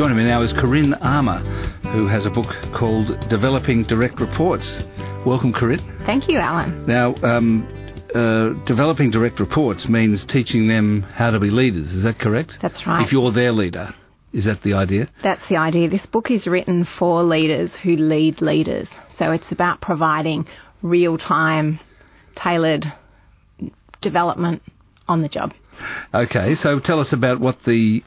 Joining me now is Corinne Armour, who has a book called Developing Direct Reports. Welcome, Corinne. Thank you, Alan. Now, developing direct reports means teaching them how to be leaders. Is that correct? That's right. If you're their leader. Is that the idea? That's the idea. This book is written for leaders who lead leaders. So it's about providing real-time, tailored development on the job. Okay, so tell us about what the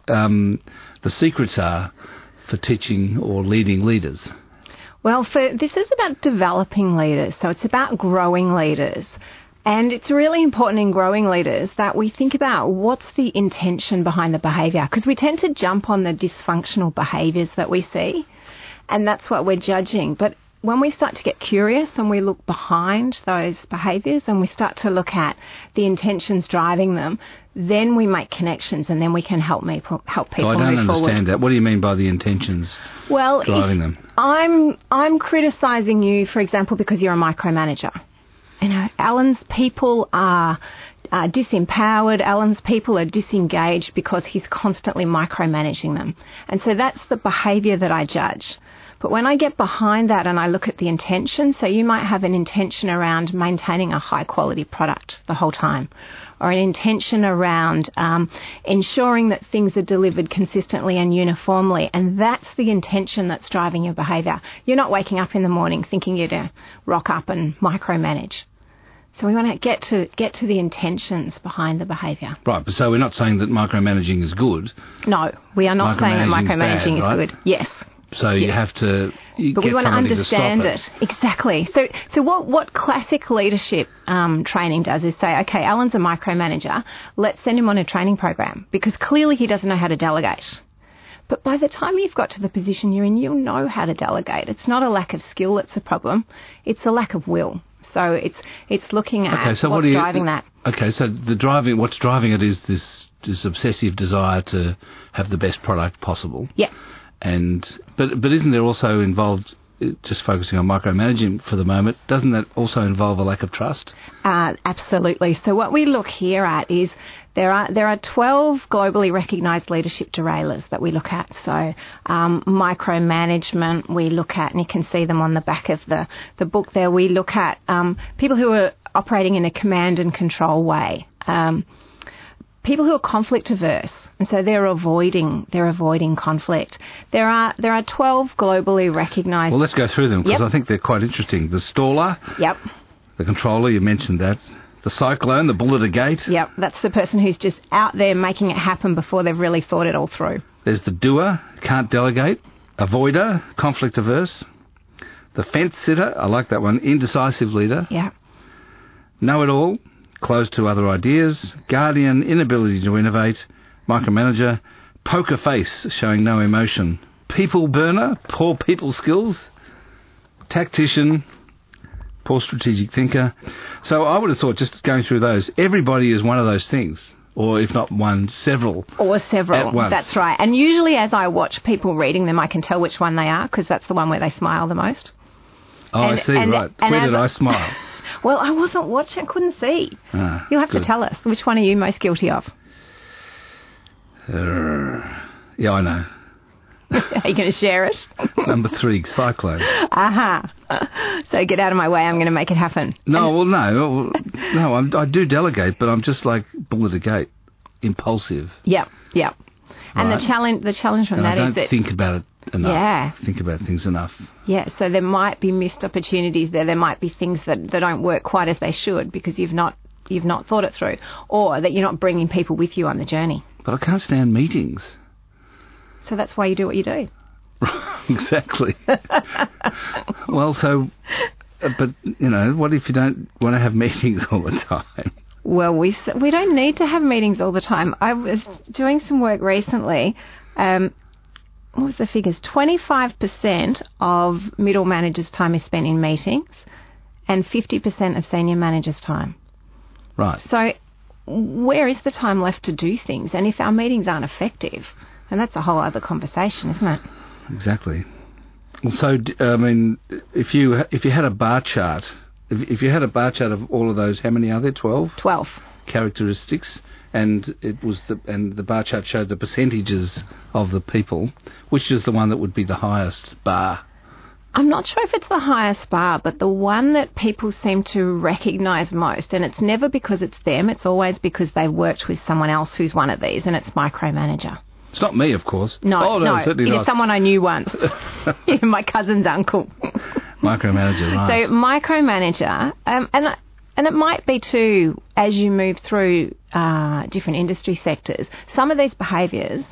secrets are for teaching or leading leaders. Well, this is about developing leaders, so it's about growing leaders. And it's really important in growing leaders that we think about what's the intention behind the behaviour, because we tend to jump on the dysfunctional behaviours that we see, and that's what we're judging. But when we start to get curious and we look behind those behaviours and we start to look at the intentions driving them, then we make connections and then we can help people move forward. I don't understand that. What do you mean by the intentions driving them? I'm criticising you, for example, because you're a micromanager. You know, Alan's people are disempowered. Alan's people are disengaged because he's constantly micromanaging them. And so that's the behaviour that I judge. But when I get behind that and I look at the intention, so you might have an intention around maintaining a high quality product the whole time, or an intention around ensuring that things are delivered consistently and uniformly, and that's the intention that's driving your behaviour. You're not waking up in the morning thinking you're to rock up and micromanage. So we want to get to the intentions behind the behaviour. Right, so we're not saying that micromanaging is good. No, we are not saying that micromanaging is good. Yes. So you have to but we want to understand it. Exactly. So what classic leadership training does is say, okay, Alan's a micromanager, let's send him on a training program, because clearly he doesn't know how to delegate. But by the time you've got to the position you're in, you'll know how to delegate. It's not a lack of skill that's a problem, it's a lack of will. So it's looking at what's driving that. Okay, so what's driving it is this obsessive desire to have the best product possible. Yeah. But isn't there also involved, just focusing on micromanaging for the moment, doesn't that also involve a lack of trust? Absolutely. So what we look here at is there are 12 globally recognised leadership derailers that we look at. So micromanagement we look at, and you can see them on the back of the book there. We look at people who are operating in a command and control way. People who are conflict averse, and so they're avoiding conflict. There are 12 globally recognised. Well, let's go through them, because I think they're quite interesting. The staller. Yep. The controller, you mentioned that. The cyclone, the bull at a gate. Yep, that's the person who's just out there making it happen before they've really thought it all through. There's the doer, can't delegate. Avoider, conflict averse. The fence sitter, I like that one. Indecisive leader. Yeah. Know-it-all, closed to other ideas. Guardian, inability to innovate. Micromanager, poker face, showing no emotion. People burner, poor people skills. Tactician, poor strategic thinker. So I would have thought, just going through those, everybody is one of those things. Or if not one, several. Or several, at once. That's right. And usually as I watch people reading them, I can tell which one they are, because that's the one where they smile the most. Oh, I see, right. Where did I smile? Well, I wasn't watching, I couldn't see. You'll have to tell us. Which one are you most guilty of? Yeah, I know. Are you going to share it? Number 3, cyclone. So get out of my way, I'm going to make it happen. No, I do delegate, but I'm just like bull at a gate, impulsive. Yep. And right. the challenge from that is that I don't think about it enough. Yeah. Think about things enough. Yeah, so there might be missed opportunities there. There might be things that don't work quite as they should because you've not thought it through, or that you're not bringing people with you on the journey. But I can't stand meetings. So that's why you do what you do. Exactly. Well, but, what if you don't want to have meetings all the time? Well, we don't need to have meetings all the time. I was doing some work recently. What was the figures? 25% of middle managers' time is spent in meetings and 50% of senior managers' time. Right. So where is the time left to do things? And if our meetings aren't effective, and that's a whole other conversation, isn't it? Exactly. So, I mean, if you had a bar chart, if you had a bar chart of all of those, how many are there? 12? 12. characteristics, and the bar chart showed the percentages of the people. Which is the one that would be the highest bar? I'm not sure if it's the highest bar, but the one that people seem to recognise most, and it's never because it's them, it's always because they've worked with someone else who's one of these, and it's micromanager. It's not me, of course. No, certainly it not. is someone I knew once. Yeah, my cousin's uncle. Micromanager, right. So micromanager, and it might be too, as you move through different industry sectors, some of these behaviours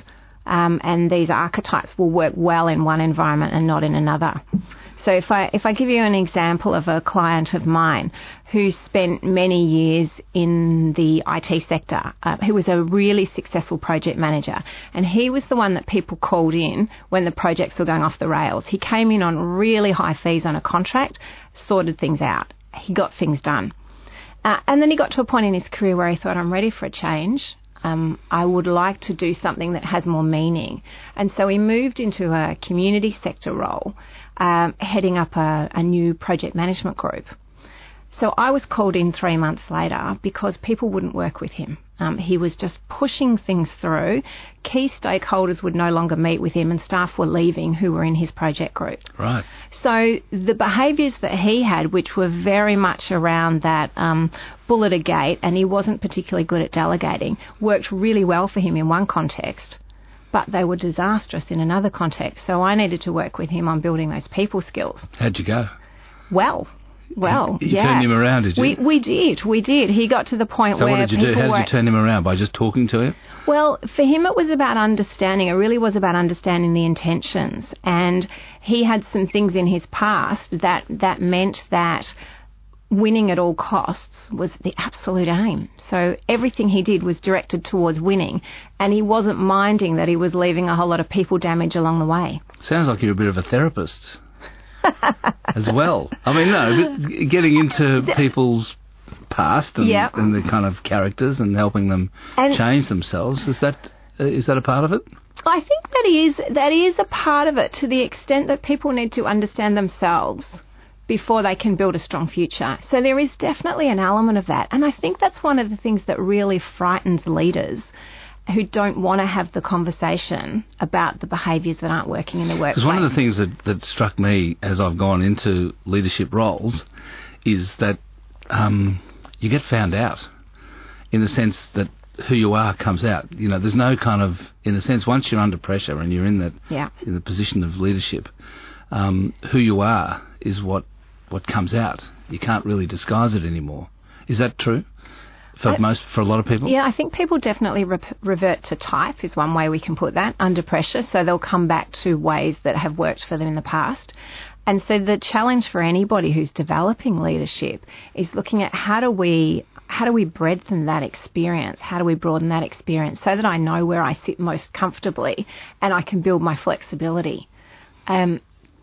and these archetypes will work well in one environment and not in another. So if I give you an example of a client of mine who spent many years in the IT sector, who was a really successful project manager, and he was the one that people called in when the projects were going off the rails. He came in on really high fees on a contract, sorted things out. He got things done. And then he got to a point in his career where he thought, I'm ready for a change. I would like to do something that has more meaning. And so he moved into a community sector role, heading up a new project management group. So I was called in 3 months later because people wouldn't work with him. He was just pushing things through. Key stakeholders would no longer meet with him and staff were leaving who were in his project group. Right. So the behaviours that he had, which were very much around that bull at a gate, and he wasn't particularly good at delegating, worked really well for him in one context, but they were disastrous in another context. So I needed to work with him on building those people skills. How'd you go? Well, you turned him around, did you? We did. He got to the point so where what did you do? How did you turn him around? By just talking to him? Well, for him it was about understanding. It really was about understanding the intentions. And he had some things in his past that meant that winning at all costs was the absolute aim. So everything he did was directed towards winning, and he wasn't minding that he was leaving a whole lot of people damage along the way. Sounds like you're a bit of a therapist. As well. I mean, no, but getting into people's past and the kind of characters and helping them change themselves, is that a part of it? I think that is a part of it, to the extent that people need to understand themselves before they can build a strong future. So there is definitely an element of that. And I think that's one of the things that really frightens leaders who don't want to have the conversation about the behaviours that aren't working in the workplace. Because one of the things that struck me as I've gone into leadership roles is that you get found out, in the sense that who you are comes out. You know, there's no kind of, in a sense, once you're under pressure and you're in the position of leadership, who you are is what comes out. You can't really disguise it anymore. Is that true? For a lot of people? Yeah, I think people definitely revert to type is one way we can put that, under pressure. So they'll come back to ways that have worked for them in the past. And so the challenge for anybody who's developing leadership is looking at how do we breadthen that experience? How do we broaden that experience so that I know where I sit most comfortably and I can build my flexibility? And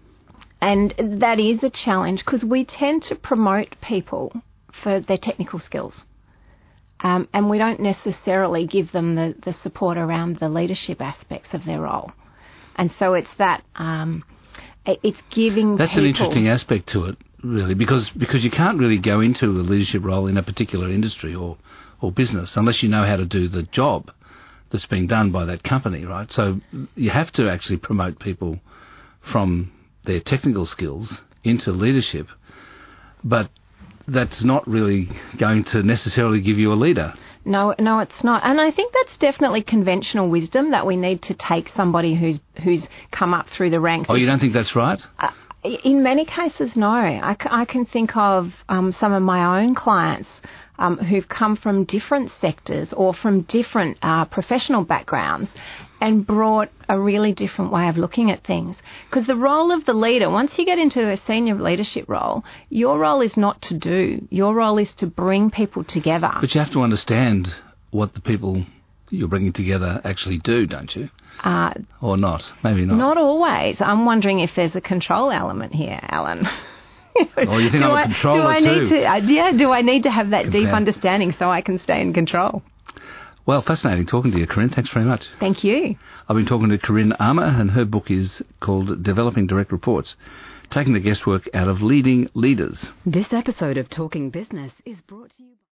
that is a challenge because we tend to promote people for their technical skills. And we don't necessarily give them the support around the leadership aspects of their role. And so it's that, it's giving That's people... an interesting aspect to it, really, because you can't really go into a leadership role in a particular industry or business unless you know how to do the job that's being done by that company, right? So you have to actually promote people from their technical skills into leadership, but that's not really going to necessarily give you a leader. No, it's not. And I think that's definitely conventional wisdom, that we need to take somebody who's come up through the ranks. Oh, you don't think that's right? In many cases, no. I can think of some of my own clients who've come from different sectors or from different professional backgrounds and brought a really different way of looking at things. Because the role of the leader, once you get into a senior leadership role, your role is not to do. Your role is to bring people together. But you have to understand what the people you're bringing together actually do, don't you? Or not? Maybe not. Not always. I'm wondering if there's a control element here, Alan. Oh, you think I'm a controller too? Do I need to have that deep understanding so I can stay in control? Well, fascinating talking to you, Corinne. Thanks very much. Thank you. I've been talking to Corinne Armour, and her book is called Developing Direct Reports, taking the guesswork out of leading leaders. This episode of Talking Business is brought to you